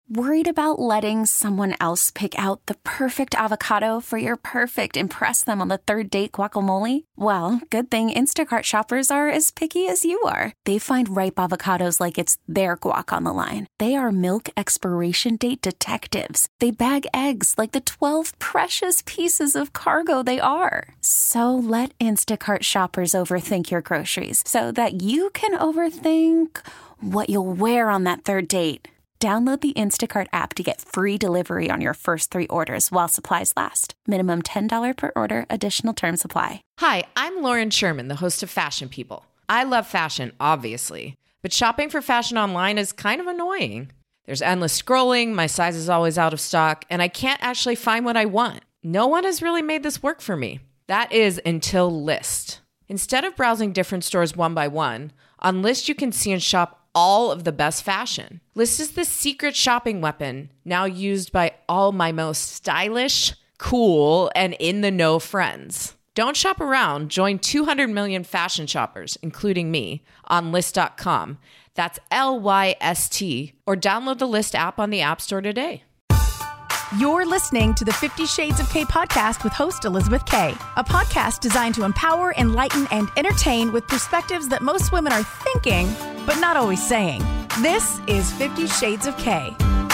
Worried about letting someone else pick out the perfect avocado for your perfect impress them on the third date guacamole? Well, good thing Instacart shoppers are as picky as you are. They find ripe avocados like it's their guac on the line. They are milk expiration date detectives. They bag eggs like the 12 precious pieces of cargo they are. So let Instacart shoppers overthink your groceries so that you can overthink what you'll wear on that third date. Download the Instacart app to get free delivery on your first 3 orders while supplies last. Minimum $10 per order. Additional terms apply. Hi, I'm Lauren Sherman, the host of Fashion People. I love fashion, obviously, but shopping for fashion online is kind of annoying. There's endless scrolling, my size is always out of stock, and I can't actually find what I want. No one has really made this work for me. That is until Lyst. Instead of browsing different stores one by one, on Lyst you can see and shop all of the best fashion. Lyst is the secret shopping weapon now used by all my most stylish, cool, and in-the-know friends. Don't shop around. Join 200 million fashion shoppers, including me, on Lyst.com. That's Lyst, or download the Lyst app on the App Store today. You're listening to the 50 Shades of K podcast with host Elizabeth K, a podcast designed to empower, enlighten, and entertain with perspectives that most women are thinking, but not always saying. This is 50 Shades of K.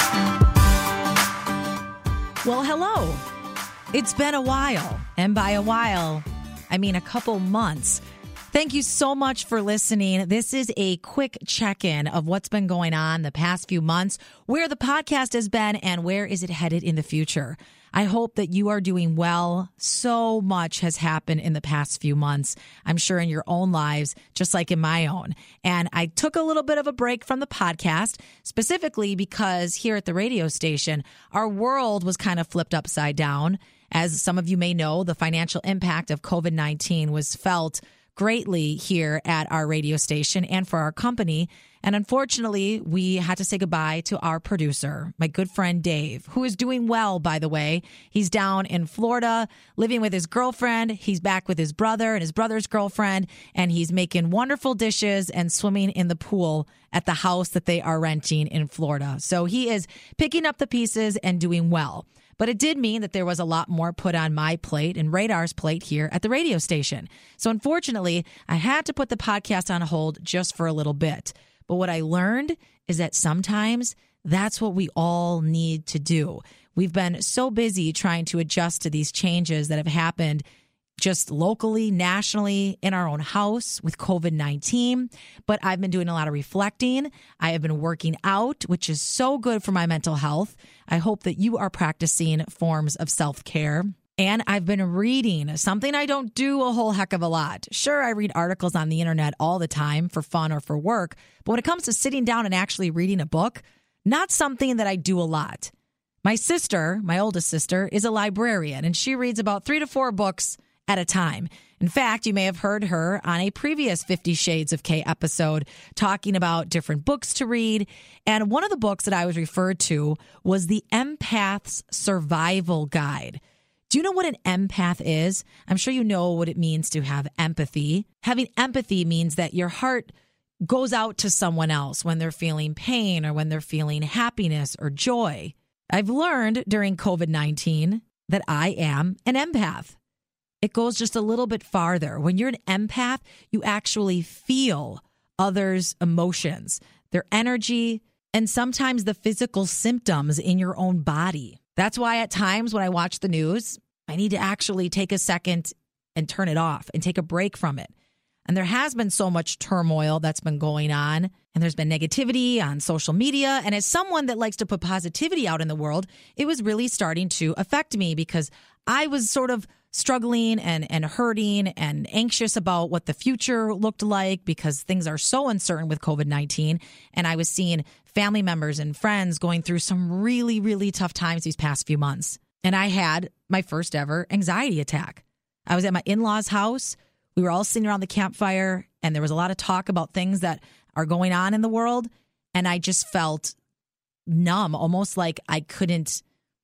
Well, hello. It's been a while, and by a while, I mean a couple months. Thank you so much for listening. This is a quick check-in of what's been going on the past few months, where the podcast has been, and where is it headed in the future. I hope that you are doing well. So much has happened in the past few months, I'm sure in your own lives, just like in my own. And I took a little bit of a break from the podcast, specifically because here at the radio station, our world was kind of flipped upside down. As some of you may know, the financial impact of COVID-19 was felt greatly here at our radio station and for our company. And unfortunately, we had to say goodbye to our producer, my good friend Dave, who is doing well, by the way. He's down in Florida living with his girlfriend. He's back with his brother and his brother's girlfriend, and he's making wonderful dishes and swimming in the pool at the house that they are renting in Florida. So he is picking up the pieces and doing well. But it did mean that there was a lot more put on my plate and Radar's plate here at the radio station. So unfortunately, I had to put the podcast on hold just for a little bit. But what I learned is that sometimes that's what we all need to do. We've been so busy trying to adjust to these changes that have happened just locally, nationally, in our own house with COVID-19. But I've been doing a lot of reflecting. I have been working out, which is so good for my mental health. I hope that you are practicing forms of self-care. And I've been reading, something I don't do a whole heck of a lot. Sure, I read articles on the internet all the time for fun or for work. But when it comes to sitting down and actually reading a book, not something that I do a lot. My sister, my oldest sister, is a librarian, and she reads about 3 to 4 books at a time. In fact, you may have heard her on a previous 50 Shades of K episode talking about different books to read. And one of the books that I was referred to was The Empath's Survival Guide. Do you know what an empath is? I'm sure you know what it means to have empathy. Having empathy means that your heart goes out to someone else when they're feeling pain or when they're feeling happiness or joy. I've learned during COVID-19 that I am an empath. It goes just a little bit farther. When you're an empath, you actually feel others' emotions, their energy, and sometimes the physical symptoms in your own body. That's why at times when I watch the news, I need to actually take a second and turn it off and take a break from it. And there has been so much turmoil that's been going on, and there's been negativity on social media. And as someone that likes to put positivity out in the world, it was really starting to affect me because I was sort of struggling and hurting and anxious about what the future looked like because things are so uncertain with COVID-19. And I was seeing family members and friends going through some really, really tough times these past few months. And I had my first ever anxiety attack. I was at my in-laws' house. We were all sitting around the campfire, and there was a lot of talk about things that are going on in the world. And I just felt numb, almost like I couldn't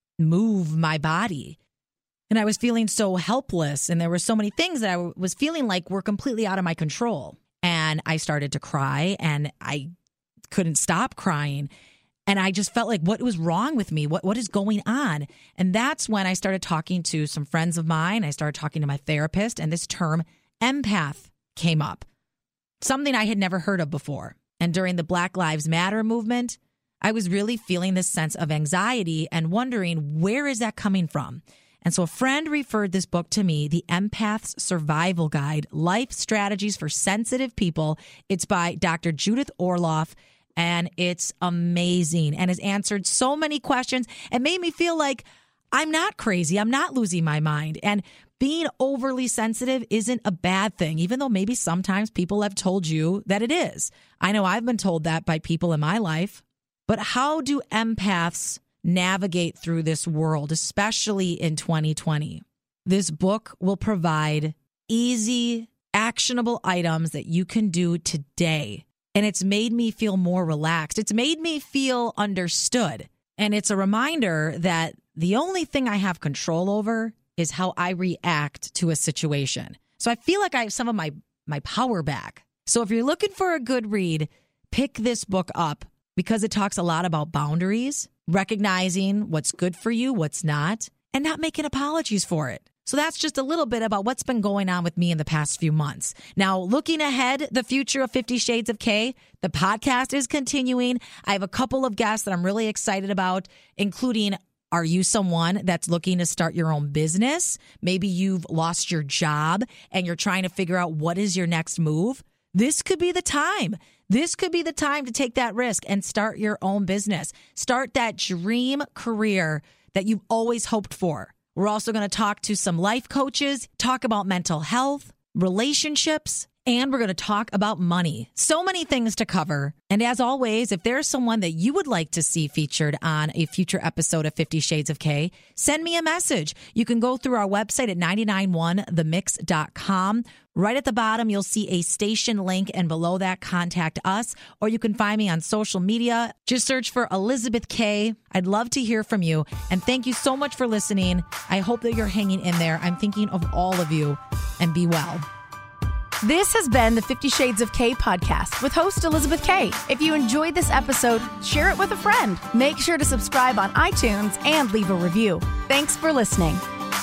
move my body. And I was feeling so helpless. And there were so many things that I was feeling like were completely out of my control. And I started to cry, and I couldn't stop crying. And I just felt like, what was wrong with me? What is going on? And that's when I started talking to some friends of mine. I started talking to my therapist, and this term empath came up, something I had never heard of before. And during the Black Lives Matter movement, I was really feeling this sense of anxiety and wondering, where is that coming from? And so a friend referred this book to me, The Empath's Survival Guide, Life Strategies for Sensitive People. It's by Dr. Judith Orloff, and it's amazing and has answered so many questions and made me feel like I'm not crazy. I'm not losing my mind. And being overly sensitive isn't a bad thing, even though maybe sometimes people have told you that it is. I know I've been told that by people in my life. But how do empaths navigate through this world, especially in 2020? This book will provide easy, actionable items that you can do today. And it's made me feel more relaxed. It's made me feel understood. And it's a reminder that the only thing I have control over is how I react to a situation. So I feel like I have some of my power back. So if you're looking for a good read, pick this book up, because it talks a lot about boundaries, recognizing what's good for you, what's not, and not making apologies for it. So that's just a little bit about what's been going on with me in the past few months. Now, looking ahead, the future of 50 Shades of K, the podcast is continuing. I have a couple of guests that I'm really excited about, including, are you someone that's looking to start your own business? Maybe you've lost your job and you're trying to figure out what is your next move. This could be the time. This could be the time to take that risk and start your own business. Start that dream career that you've always hoped for. We're also going to talk to some life coaches, talk about mental health, relationships, and we're going to talk about money. So many things to cover. And as always, if there's someone that you would like to see featured on a future episode of 50 Shades of K, send me a message. You can go through our website at 991themix.com. Right at the bottom, you'll see a station link, and below that, contact us. Or you can find me on social media. Just search for Elizabeth K. I'd love to hear from you. And thank you so much for listening. I hope that you're hanging in there. I'm thinking of all of you, and be well. This has been the 50 Shades of K podcast with host Elizabeth K. If you enjoyed this episode, share it with a friend. Make sure to subscribe on iTunes and leave a review. Thanks for listening.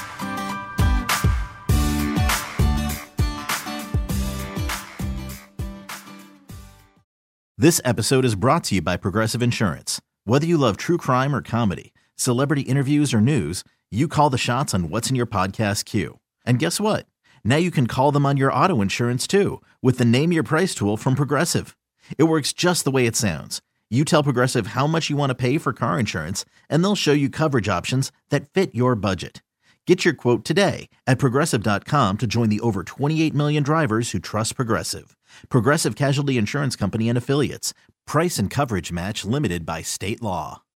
This episode is brought to you by Progressive Insurance. Whether you love true crime or comedy, celebrity interviews or news, you call the shots on what's in your podcast queue. And guess what? Now you can call them on your auto insurance too with the Name Your Price tool from Progressive. It works just the way it sounds. You tell Progressive how much you want to pay for car insurance, and they'll show you coverage options that fit your budget. Get your quote today at Progressive.com to join the over 28 million drivers who trust Progressive. Progressive Casualty Insurance Company and Affiliates. Price and coverage match limited by state law.